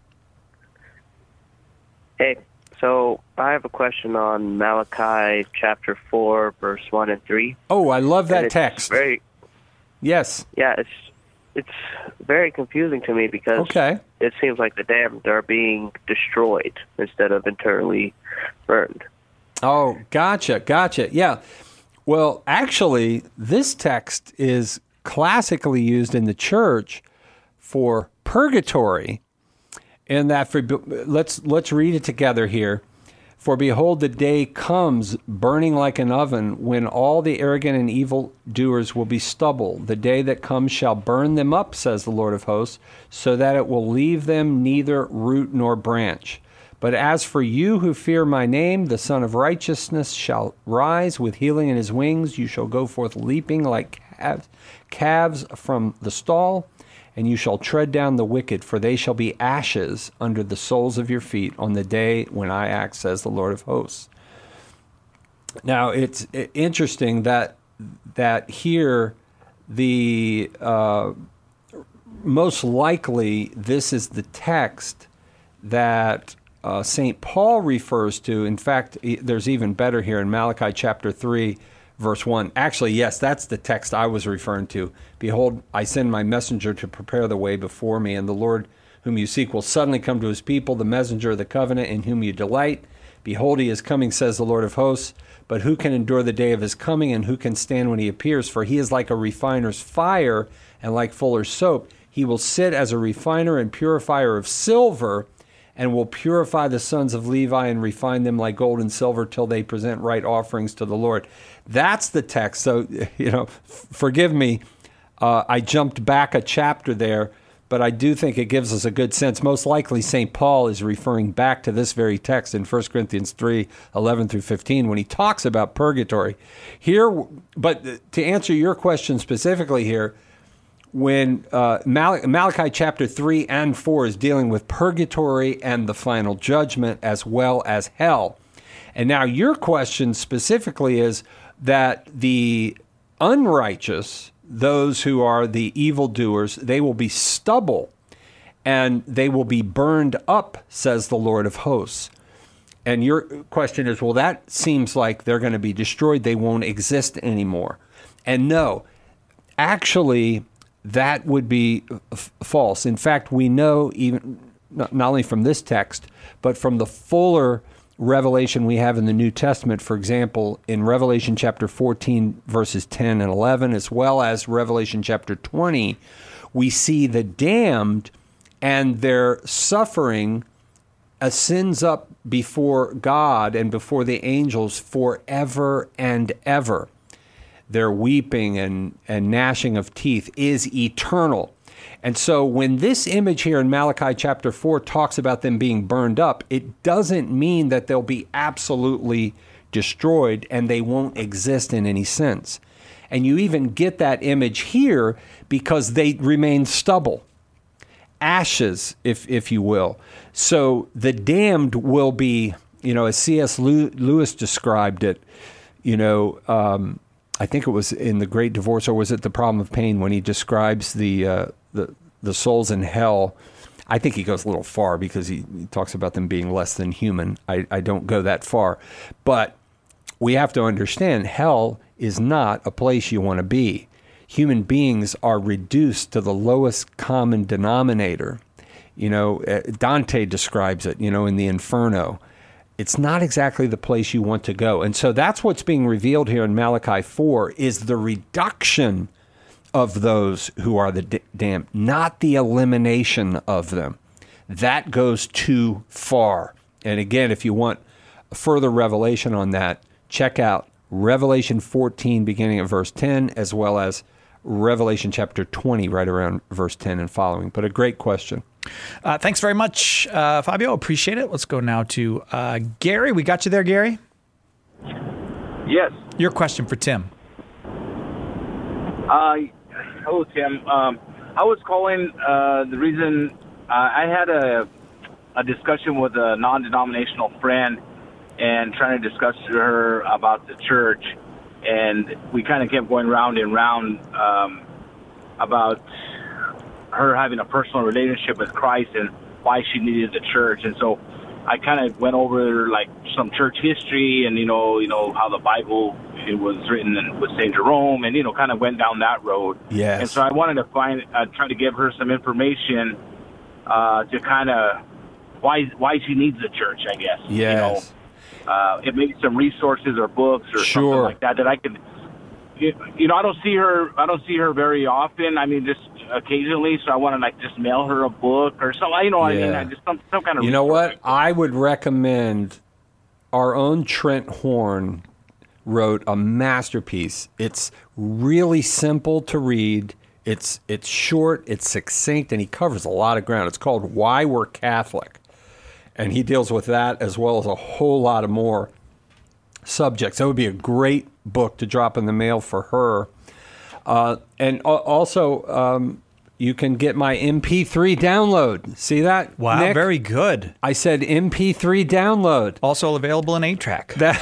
Hey, so I have a question on Malachi chapter four, verse one and three. Oh, I love that And it's text. Very, yes. yeah, it's it's very confusing to me because Okay. it seems like the damned are being destroyed instead of internally burned. Oh, gotcha, gotcha. Yeah. Well, actually, this text is classically used in the church for purgatory. And that for let's let's read it together here. For behold, the day comes, burning like an oven, when all the arrogant and evil doers will be stubble. The day that comes shall burn them up, says the Lord of hosts, so that it will leave them neither root nor branch. But as for you who fear my name, the Son of Righteousness shall rise with healing in his wings. You shall go forth leaping like calves, calves from the stall, and you shall tread down the wicked, for they shall be ashes under the soles of your feet on the day when I act, says the Lord of hosts. Now, it's interesting that that here, the uh, most likely this is the text that uh, Saint Paul refers to. In fact, there's even better here in Malachi chapter three, verse one. Actually, yes, that's the text I was referring to. Behold, I send my messenger to prepare the way before me, and the Lord whom you seek will suddenly come to his people, the messenger of the covenant in whom you delight. Behold, he is coming, says the Lord of hosts. But who can endure the day of his coming, and who can stand when he appears? For he is like a refiner's fire, and like fuller's soap. He will sit as a refiner and purifier of silver, and will purify the sons of Levi and refine them like gold and silver till they present right offerings to the Lord. That's the text. So, you know, f- forgive me, uh, I jumped back a chapter there, but I do think it gives us a good sense. Most likely Saint Paul is referring back to this very text in First Corinthians three, eleven through fifteen, when he talks about purgatory. Here, but to answer your question specifically here, when uh, Mal- Malachi chapter three and four is dealing with purgatory and the final judgment as well as hell. And now your question specifically is that the unrighteous, those who are the evildoers, they will be stubble and they will be burned up, says the Lord of hosts. And your question is, well, that seems like they're going to be destroyed. They won't exist anymore. And no, actually, that would be f- false. In fact, we know even not, not only from this text, but from the fuller revelation we have in the New Testament, for example, in Revelation chapter fourteen, verses ten and eleven, as well as Revelation chapter twenty, we see the damned and their suffering ascends up before God and before the angels forever and ever. Their weeping and, and gnashing of teeth is eternal. And so when this image here in Malachi chapter four talks about them being burned up, it doesn't mean that they'll be absolutely destroyed and they won't exist in any sense. And you even get that image here because they remain stubble, ashes, if if you will. So the damned will be, you know, as C S Lewis described it, you know, um, I think it was in The Great Divorce, or was it The Problem of Pain, when he describes the uh, the the souls in hell. I think he goes a little far because he, he talks about them being less than human. I, I don't go that far. But we have to understand hell is not a place you want to be. Human beings are reduced to the lowest common denominator. You know, Dante describes it, you know, in the Inferno. It's not exactly the place you want to go. And so that's what's being revealed here in Malachi four, is the reduction of those who are the d- damned, not the elimination of them. That goes too far. And again, if you want further revelation on that, check out Revelation fourteen, beginning at verse ten, as well as Revelation chapter twenty, right around verse ten and following. But a great question. Uh, thanks very much, uh, Fabio. Appreciate it. Let's go now to uh, Gary. We got you there, Gary? Yes. Your question for Tim. Uh, hello, Tim. Um, I was calling uh, the reason uh, I had a, a discussion with a non-denominational friend and trying to discuss to her about the church. And we kind of kept going round and round um, about her having a personal relationship with Christ and why she needed the church. And so I kind of went over like some church history and, you know, you know, how the Bible, it was written with Saint Jerome, and, you know, kind of went down that road. Yes. And so I wanted to find, uh, try to give her some information uh, to kind of why why she needs the church, I guess. Yes. You know, uh, it maybe some resources or books or Sure. something like that that I could, you, you know, I don't see her, I don't see her very often. I mean, just occasionally, so I want to like just mail her a book or something. You know what Yeah. I mean? I just some some kind of. You know resource. what? I would recommend our own Trent Horn wrote a masterpiece. It's really simple to read. It's it's short, it's succinct, and he covers a lot of ground. It's called Why We're Catholic. And he deals with that as well as a whole lot of more subjects. That would be a great book to drop in the mail for her. Uh, and a- also, um, you can get my M P three download. See that? Wow, Nick? very good. I said M P three download. Also available in eight track. That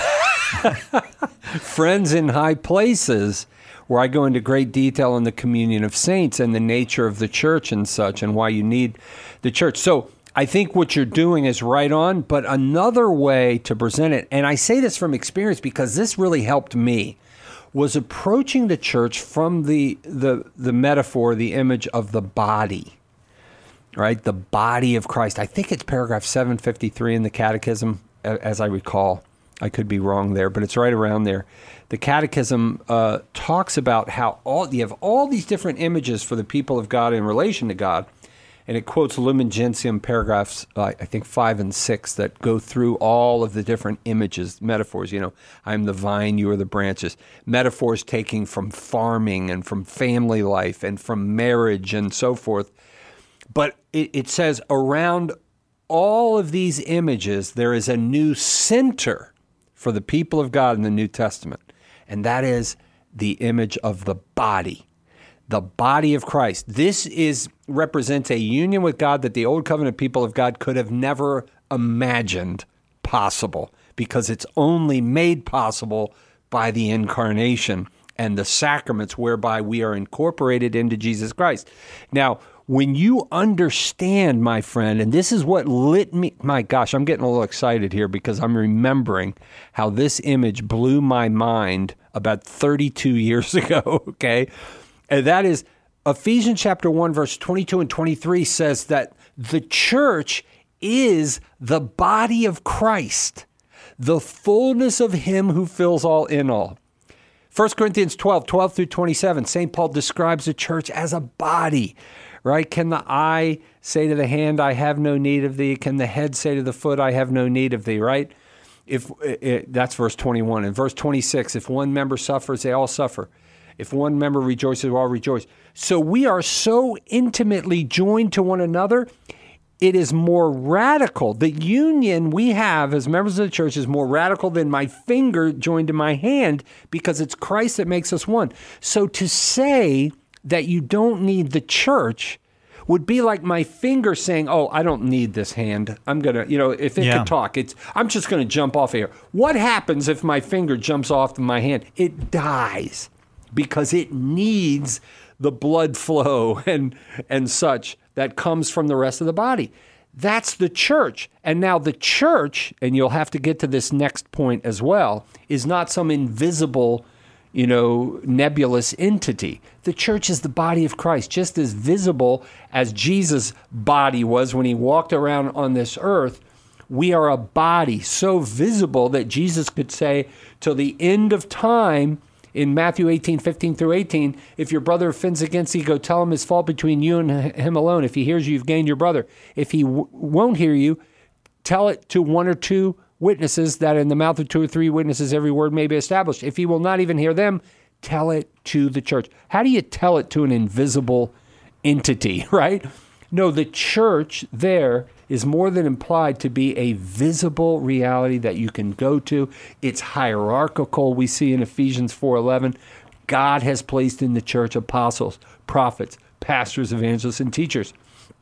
Friends in High Places, where I go into great detail on the communion of saints and the nature of the church and such, and why you need the church. So I think what you're doing is right on, but another way to present it, and I say this from experience because this really helped me, was approaching the church from the the the metaphor, the image of the body, right? The body of Christ. I think it's paragraph seven fifty-three in the Catechism, a- as I recall. I could be wrong there, but it's right around there. The Catechism uh, talks about how all you have all these different images for the people of God in relation to God, and it quotes Lumen Gentium paragraphs, uh, I think five and six, that go through all of the different images, metaphors. You know, I'm the vine, you are the branches. Metaphors taking from farming and from family life and from marriage and so forth. But it, it says around all of these images, there is a new center for the people of God in the New Testament, and that is the image of the body. The body of Christ. This is represents a union with God that the Old Covenant people of God could have never imagined possible, because it's only made possible by the incarnation and the sacraments whereby we are incorporated into Jesus Christ. Now, when you understand, my friend, and this is what lit me, my gosh, I'm getting a little excited here because I'm remembering how this image blew my mind about thirty-two years ago, okay? And that is Ephesians chapter one, verse twenty-two and twenty-three says that the church is the body of Christ, the fullness of him who fills all in all. First Corinthians twelve, twelve through twenty-seven, Saint Paul describes the church as a body, right? Can the eye say to the hand, I have no need of thee? Can the head say to the foot, I have no need of thee, right? If it, that's verse twenty-one. In verse twenty-six, if one member suffers, they all suffer. If one member rejoices, we all rejoice. So we are so intimately joined to one another, it is more radical. The union we have as members of the church is more radical than my finger joined to my hand, because it's Christ that makes us one. So to say that you don't need the church would be like my finger saying, oh, I don't need this hand. I'm going to, you know, if it Yeah. could talk, it's, I'm just going to jump off here. What happens if my finger jumps off of my hand? It dies, because it needs the blood flow and and such that comes from the rest of the body. That's the church. And now the church, and you'll have to get to this next point as well, is not some invisible, you know, nebulous entity. The church is the body of Christ, just as visible as Jesus' body was when he walked around on this earth. We are a body so visible that Jesus could say till the end of time, in Matthew eighteen, fifteen through eighteen, if your brother offends against thee, go tell him his fault between you and him alone. If he hears you, you've gained your brother. If he w- won't hear you, tell it to one or two witnesses, that in the mouth of two or three witnesses every word may be established. If he will not even hear them, tell it to the church. How do you tell it to an invisible entity, right? No, the church there is more than implied to be a visible reality that you can go to. It's hierarchical. We see in Ephesians four eleven, God has placed in the church apostles, prophets, pastors, evangelists, and teachers.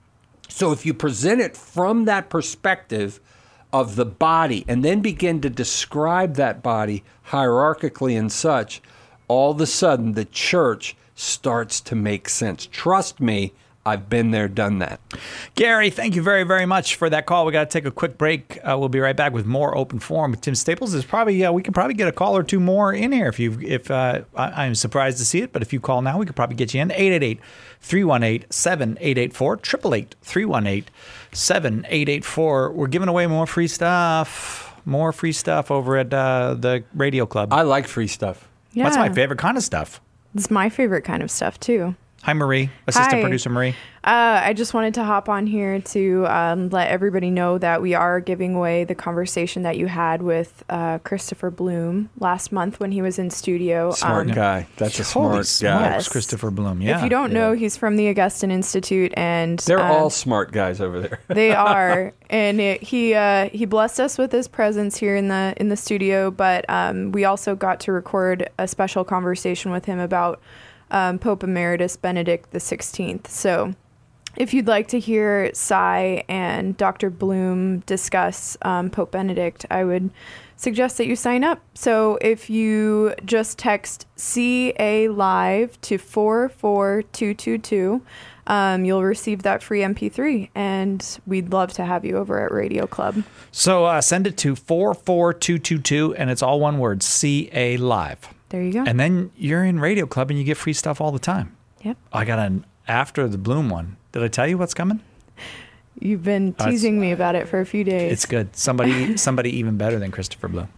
So if you present it from that perspective of the body and then begin to describe that body hierarchically and such, all of a sudden the church starts to make sense. Trust me, I've been there, done that. Gary, thank you very, very much for that call. We got to take a quick break. Uh, we'll be right back with more Open Forum with Tim Staples. There's probably uh, we can probably get a call or two more in here if you if uh, I, I'm surprised to see it, but if you call now, we could probably get you in. eight eight eight, three one eight, seven eight eight four, eight eight eight, three one eight, seven eight eight four. We're giving away more free stuff, more free stuff over at uh, the Radio Club. I like free stuff. Yeah. That's my favorite kind of stuff. It's my favorite kind of stuff, too. Hi, Marie, assistant Hi. producer Marie. Uh, I just wanted to hop on here to um, let everybody know that we are giving away the conversation that you had with uh, Christopher Bloom last month when he was in studio. Smart Um, guy. That's a Holy smart guy. smokes, Christopher Bloom. Yeah. If you don't know, he's from the Augustine Institute, and They're uh, all smart guys over there. they are, and it, he uh, he blessed us with his presence here in the in the studio. But um, we also got to record a special conversation with him about um, Pope Emeritus Benedict the sixteenth. So if you'd like to hear Cy and Doctor Bloom discuss um, Pope Benedict, I would suggest that you sign up. So if you just text C A Live to four four two two two, um, you'll receive that free M P three, and we'd love to have you over at Radio Club. So uh, send it to four four two two two, and it's all one word, C A Live. There you go. And then you're in Radio Club, and you get free stuff all the time. Yep. I got an after the Bloom one. Did I tell you what's coming? You've been teasing uh, me about it for a few days. It's good. Somebody somebody even better than Christopher Bloom.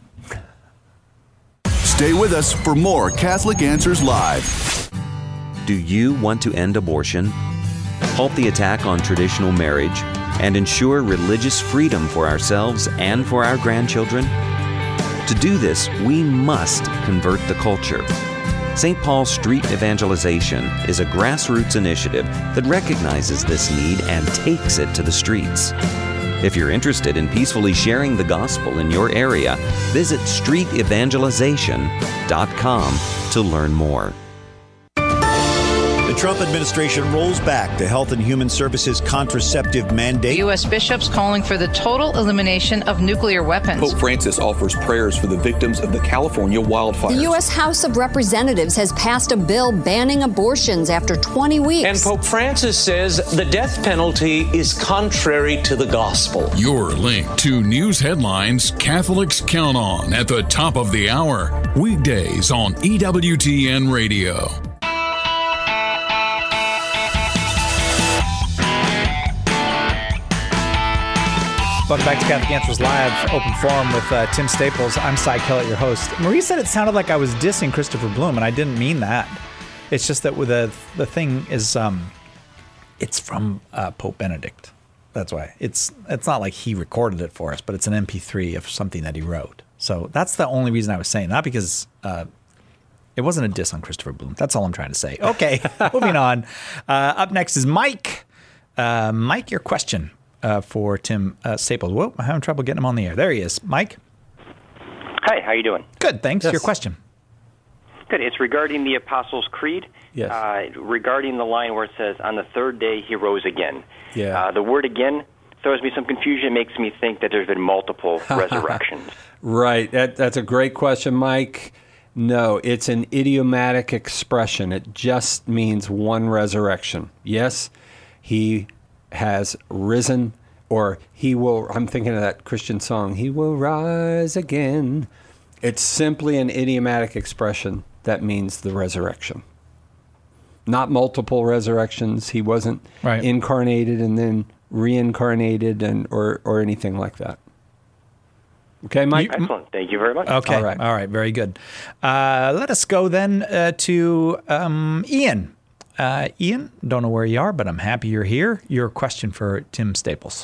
Stay with us for more Catholic Answers Live. Do you want to end abortion, halt the attack on traditional marriage, and ensure religious freedom for ourselves and for our grandchildren? To do this, we must convert the culture. Saint Paul Street Evangelization is a grassroots initiative that recognizes this need and takes it to the streets. If you're interested in peacefully sharing the gospel in your area, visit street evangelization dot com to learn more. The Trump administration rolls back the Health and Human Services contraceptive mandate. U S bishops calling for the total elimination of nuclear weapons. Pope Francis offers prayers for the victims of the California wildfires. The U S House of Representatives has passed a bill banning abortions after twenty weeks. And Pope Francis says the death penalty is contrary to the gospel. Your link to news headlines Catholics count on at the top of the hour. Weekdays on E W T N Radio. Welcome back to Catholic Answers Live, open forum with uh, Tim Staples. I'm Cy Kellett, your host. Marie said it sounded like I was dissing Christopher Bloom, and I didn't mean that. It's just that with the the thing is, um, it's from uh, Pope Benedict. That's why it's it's not like he recorded it for us, but it's an M P three of something that he wrote. So that's the only reason I was saying, not because uh, it wasn't a diss on Christopher Bloom. That's all I'm trying to say. Okay, moving on. Uh, up next is Mike. Uh, Mike, your question. Uh, for Tim uh, Staples. Whoa, I'm having trouble getting him on the air. There he is. Mike? Hi, how you doing? Good, thanks. Yes. Your question. Good. It's regarding the Apostles' Creed. Yes. Uh, regarding the line where it says, on the third day he rose again. Yeah. Uh, the word again throws me some confusion. It makes me think that there's been multiple resurrections. Right. That, that's a great question, Mike. No, it's an idiomatic expression. It just means one resurrection. Yes, he has risen, or he will, I'm thinking of that Christian song, he will rise again. It's simply an idiomatic expression that means the resurrection. Not multiple resurrections. He wasn't right. incarnated and then reincarnated and or, or anything like that. Okay, Mike? Excellent. Thank you very much. Okay. All right. All right. Very good. Uh, let us go then uh, to um, Ian. Uh, Ian, don't know where you are, but I'm happy you're here. Your question for Tim Staples.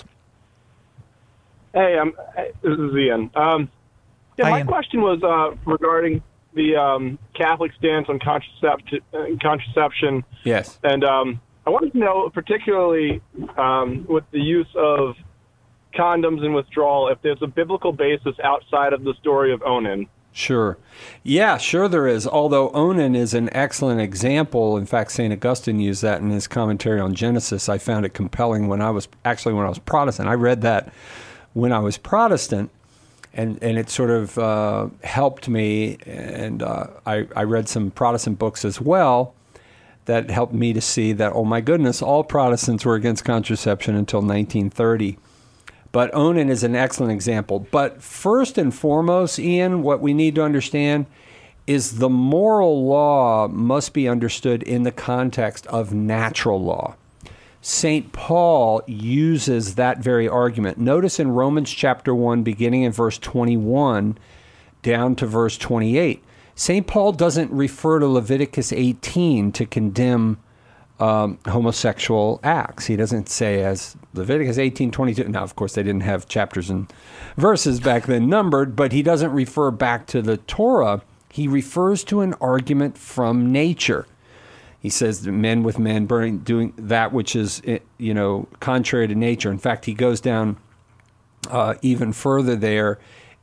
Hey, um, this is Ian. Um, yeah, Hi, my Ian. question was uh, regarding the um, Catholic stance on contracept- uh, contraception. Yes. And um, I wanted to know, particularly um, with the use of condoms and withdrawal, if there's a biblical basis outside of the story of Onan. Sure. Yeah, sure there is. Although Onan is an excellent example. In fact, Saint Augustine used that in his commentary on Genesis. I found it compelling when I was, actually when I was Protestant. I read that when I was Protestant, and, and it sort of uh, helped me. And uh, I, I read some Protestant books as well that helped me to see that, oh my goodness, all Protestants were against contraception until nineteen thirty. But Onan is an excellent example. But first and foremost, Ian, what we need to understand is the moral law must be understood in the context of natural law. Saint Paul uses that very argument. Notice in Romans chapter one, beginning in verse twenty-one down to verse twenty-eight, Saint Paul doesn't refer to Leviticus eighteen to condemn Um, homosexual acts. He doesn't say as Leviticus eighteen twenty-two. Now, of course, they didn't have chapters and verses back then numbered, but he doesn't refer back to the Torah. He refers to an argument from nature. He says that men with men burning, doing that which is, you know, contrary to nature. In fact, he goes down uh, even further there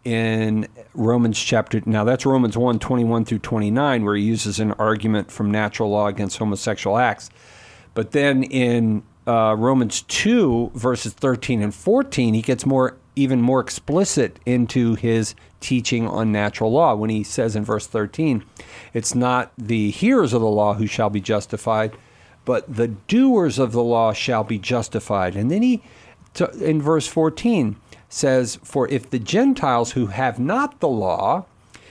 in Romans chapter, now that's Romans one, twenty-one through twenty-nine, where he uses an argument from natural law against homosexual acts. But then in uh, Romans two, verses thirteen and fourteen, he gets more, even more explicit into his teaching on natural law when he says in verse thirteen, it's not the hearers of the law who shall be justified, but the doers of the law shall be justified. And then he, to, in verse fourteen, says, for if the Gentiles who have not the law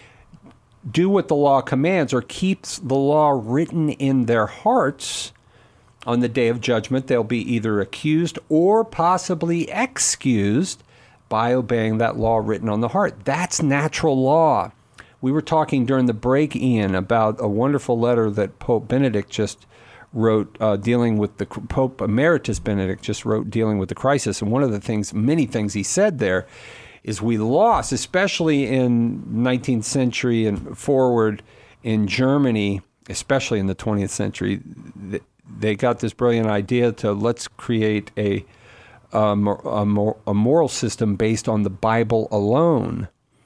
do what the law commands or keeps the law written in their hearts, on the day of judgment they'll be either accused or possibly excused by obeying that law written on the heart. That's natural law. We were talking during the break, Ian, about a wonderful letter that Pope Benedict just wrote uh, dealing with the Pope Emeritus Benedict just wrote dealing with the crisis. And one of the things, many things he said there is we lost, especially in nineteenth century and forward in Germany, especially in the twentieth century, they got this brilliant idea to let's create a, a, a, a moral system based on the Bible alone.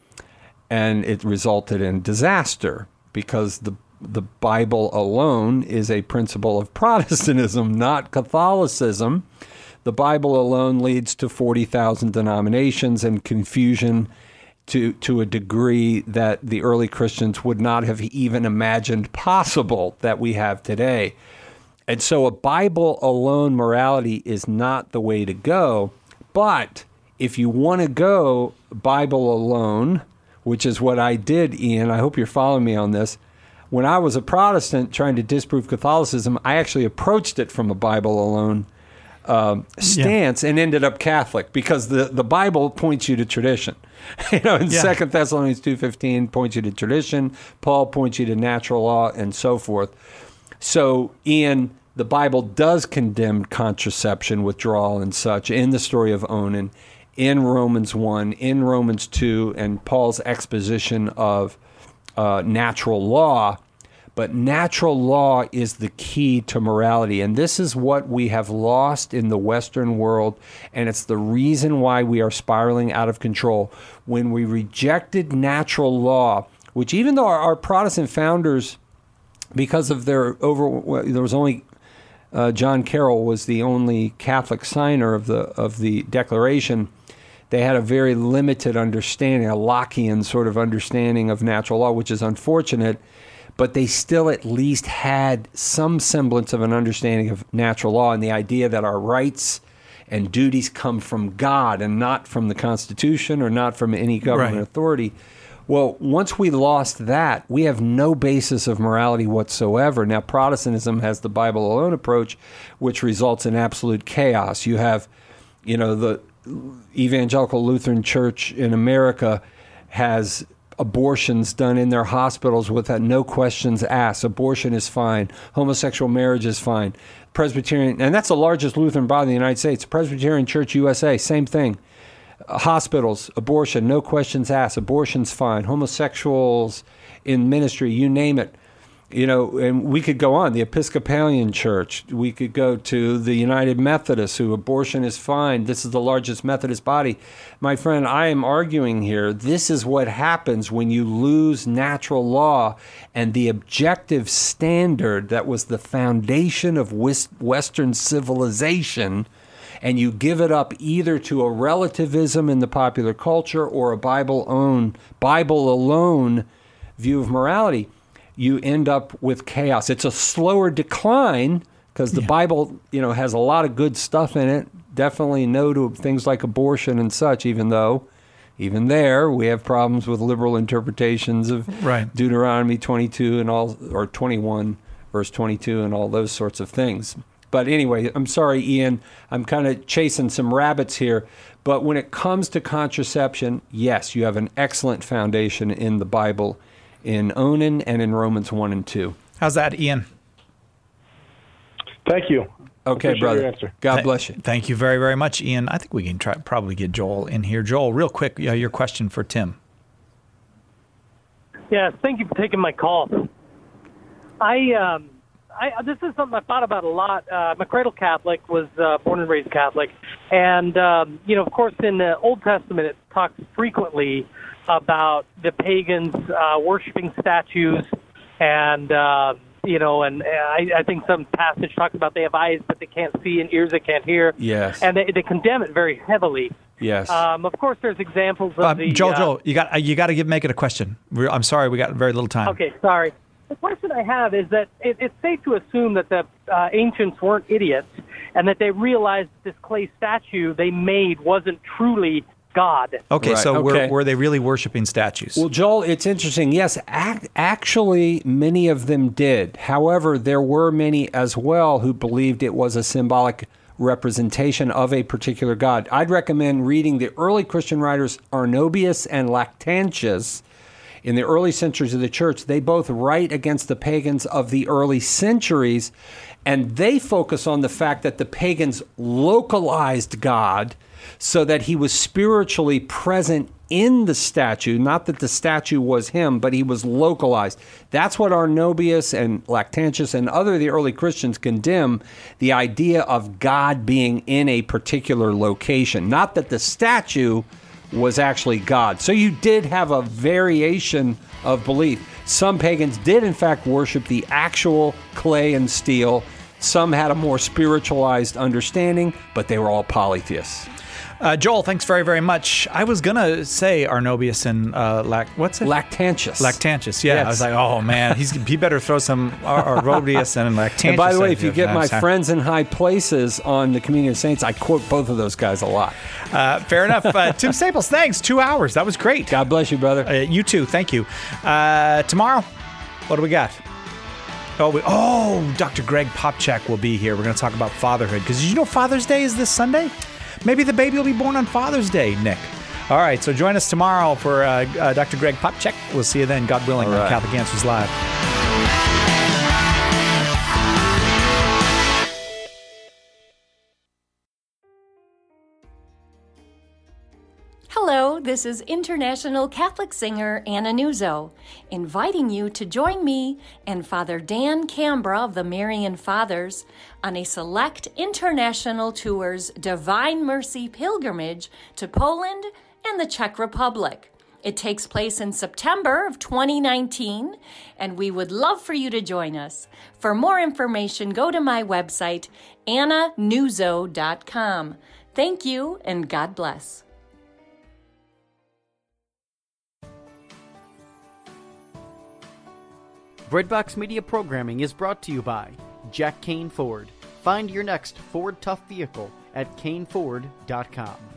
And it resulted in disaster because the The Bible alone is a principle of Protestantism, not Catholicism. The Bible alone leads to forty thousand denominations and confusion to, to a degree that the early Christians would not have even imagined possible that we have today. And so a Bible alone morality is not the way to go. But if you want to go Bible alone, which is what I did, Ian, I hope you're following me on this. When I was a Protestant trying to disprove Catholicism, I actually approached it from a Bible alone uh, stance yeah. and ended up Catholic because the, the Bible points you to tradition. You know, in yeah. Second Thessalonians two fifteen points you to tradition. Paul points you to natural law and so forth. So, Ian, the Bible does condemn contraception, withdrawal, and such in the story of Onan, in Romans one, in Romans two, and Paul's exposition of uh, natural law. But natural law is the key to morality. And this is what we have lost in the Western world. And it's the reason why we are spiraling out of control. When we rejected natural law, which even though our, our Protestant founders, because of their over, there was only, uh, John Carroll was the only Catholic signer of the of the Declaration. They had a very limited understanding, a Lockean sort of understanding of natural law, which is unfortunate. But they still at least had some semblance of an understanding of natural law and the idea that our rights and duties come from God and not from the Constitution or not from any government right. authority. Well, once we lost that, we have no basis of morality whatsoever. Now, Protestantism has the Bible alone approach, which results in absolute chaos. You have, you know, the Evangelical Lutheran Church in America has abortions done in their hospitals without no questions asked. Abortion is fine. Homosexual marriage is fine. Presbyterian, and that's the largest Lutheran body in the United States. Presbyterian Church U S A, same thing. Uh, hospitals, abortion, no questions asked. Abortion's fine. Homosexuals in ministry, you name it. You know, and we could go on. The Episcopalian Church. We could go to the United Methodists, who abortion is fine. This is the largest Methodist body. My friend, I am arguing here, this is what happens when you lose natural law and the objective standard that was the foundation of Western civilization, and you give it up either to a relativism in the popular culture or a Bible own, Bible alone view of morality. You end up with chaos. It's a slower decline because the yeah. Bible, you know, has a lot of good stuff in it. Definitely no to things like abortion and such, even though even there we have problems with liberal interpretations of right. Deuteronomy twenty-two and all, or twenty-one, verse twenty-two and all those sorts of things. But anyway, I'm sorry, Ian, I'm kind of chasing some rabbits here. But when it comes to contraception, yes, you have an excellent foundation in the Bible, in Onan and in Romans one and two. How's that, Ian? Thank you. Okay, brother. God bless you. Thank you very, very much, Ian. I think we can try probably get Joel in here. Joel, real quick, uh, your question for Tim. Yeah, thank you for taking my call. I um, I, this is something I thought about a lot. Uh, I'm a cradle Catholic, was uh, born and raised Catholic. And, um, you know, of course, in the Old Testament, it talks frequently about the pagans uh, worshiping statues. And, uh, you know, and I, I think some passage talks about they have eyes, but they can't see, and ears that can't hear. Yes. And they, they condemn it very heavily. Yes. Um, of course, there's examples of Uh, the... Joel, uh, Joel, you got you got to give make it a question. We're, I'm sorry, we got very little time. Okay, sorry. The question I have is that it, it's safe to assume that the uh, ancients weren't idiots and that they realized that this clay statue they made wasn't truly God. Okay, Right, so okay. Were, were they really worshiping statues? Well, Joel, it's interesting. Yes, ac- actually, many of them did. However, there were many as well who believed it was a symbolic representation of a particular god. I'd recommend reading the early Christian writers Arnobius and Lactantius. In the early centuries of the church, they both write against the pagans of the early centuries, and they focus on the fact that the pagans localized God so that he was spiritually present in the statue, not that the statue was him, but he was localized. That's what Arnobius and Lactantius and other of the early Christians condemn, the idea of God being in a particular location, not that the statue was actually God. So you did have a variation of belief. Some pagans did, in fact, worship the actual clay and steel. Some had a more spiritualized understanding, but they were all polytheists. Uh, Joel, thanks very, very much. I was going to say Arnobius and uh, Lac... What's it? Lactantius. Lactantius, yeah. Yes. I was like, oh, man, he's, he better throw some Ar- Arnobius and Lactantius. And by the way, in if you here get my next time. friends in high places on the Communion of Saints, I quote both of those guys a lot. Uh, fair enough. Uh, Tim Staples, thanks. Two hours. That was great. God bless you, brother. Uh, you too. Thank you. Uh, tomorrow, what do we got? Oh, we, oh, Doctor Greg Popchak will be here. We're going to talk about fatherhood. Because did you know Father's Day is this Sunday? Maybe the baby will be born on Father's Day, Nick. All right, so join us tomorrow for uh, uh, Doctor Greg Popchak. We'll see you then, God willing, All right. on Catholic Answers Live. Hello, this is international Catholic singer Anna Nuzzo, inviting you to join me and Father Dan Cambra of the Marian Fathers on a select international tour's Divine Mercy pilgrimage to Poland and the Czech Republic. It takes place in September of twenty nineteen, and we would love for you to join us. For more information, go to my website, anna nuzzo dot com. Thank you, and God bless. Breadbox Media programming is brought to you by Jack Kane Ford. Find your next Ford Tough vehicle at kane ford dot com.